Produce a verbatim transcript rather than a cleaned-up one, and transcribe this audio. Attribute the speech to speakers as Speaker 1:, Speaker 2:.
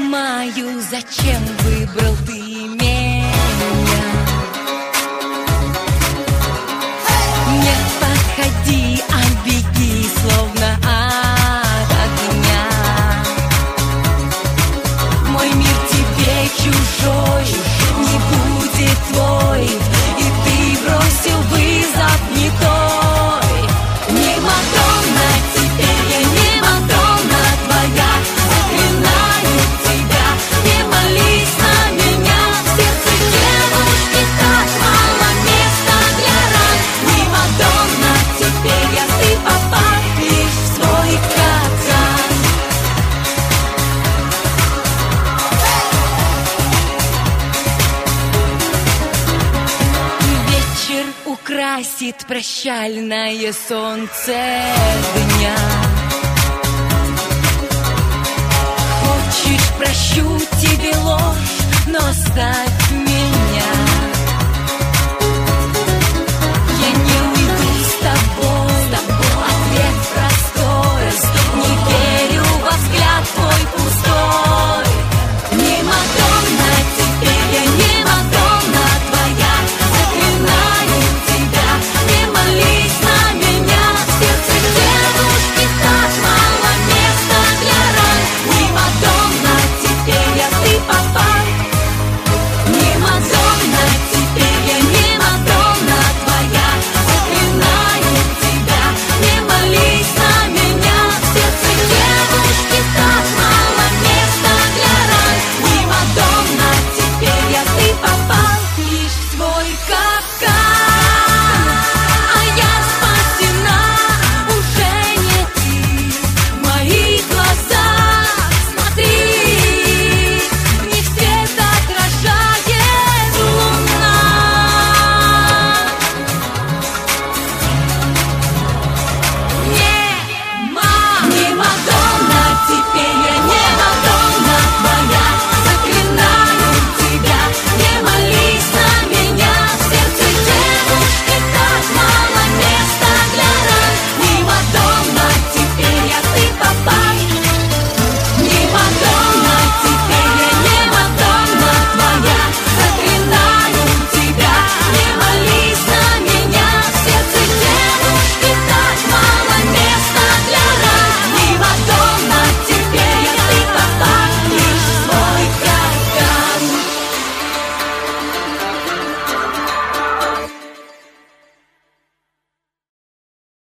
Speaker 1: понимаю, зачем выбрал ты меня. Не подходи, а беги, словно от огня. Мой мир тебе чужой, не будет твой, и ты бросил вызов не той. Не Мадонна, теперь я не Мадонна твоя. Заклинаю тебя, не молись на меня. В сердце девушки так мало места для ран. Не Мадонна, теперь я, ты попал лишь в свой капкан. Вечер украсит прощальное солнце дня. Хочешь, прощу тебе ложь, но оставь меня.